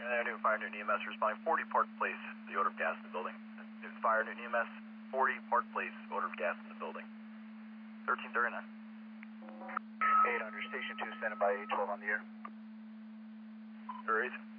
Newton Fire, Newton EMS responding 40 Park Place, the odor of gas in the building. Newton Fire, Newton EMS, 40 Park Place, odor of gas in the building. 1339. 800, Station 2, standing by 812 on the air. Raise.